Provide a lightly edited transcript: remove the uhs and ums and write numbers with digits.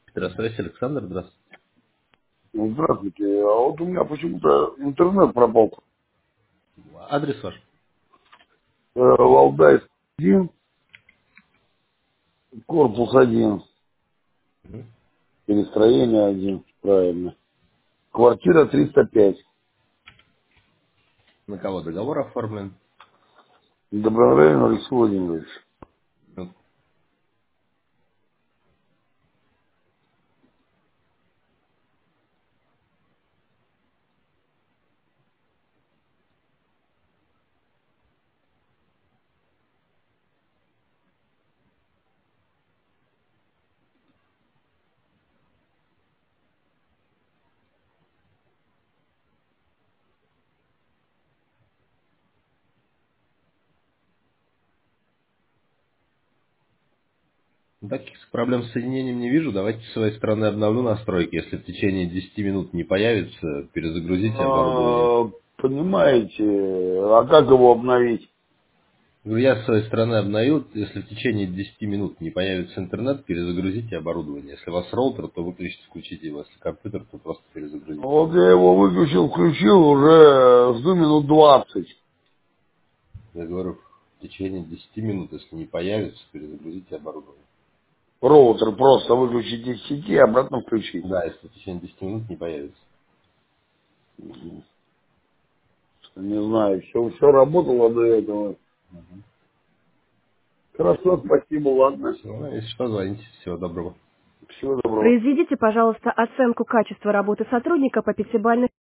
Здравствуйте, Александр, здравствуйте. Ну, здравствуйте. А вот у меня почему-то интернет пропал. Адрес ваш? Валдай 1, корпус 1, Мгм. перестроение 1, правильно. Квартира 305. На кого договор оформлен? Добронравен Алексей Владимирович. Ну, таких проблем с соединением не вижу. Давайте с своей стороны обновлю настройки. Если в течение 10 минут не появится, перезагрузите оборудование. Понимаете, а как его обновить? Говорю, я с своей стороны обновил. Если в течение 10 минут не появится интернет, перезагрузите оборудование. Если у вас роутер, то выключите, включите его. Если компьютер, то просто перезагрузите. Вот я его выключил, включил, уже жду минут 20. Я говорю, в течение 10 минут, если не появится, перезагрузите оборудование. Роутер просто выключить из сети и обратно включить. Да, если в течение 10 минут не появится. Не знаю, все работало до этого. Хорошо, спасибо, ладно. Все, если что, звоните. Всего доброго. Всего доброго. Произведите, пожалуйста, оценку качества работы сотрудника по пятибалльной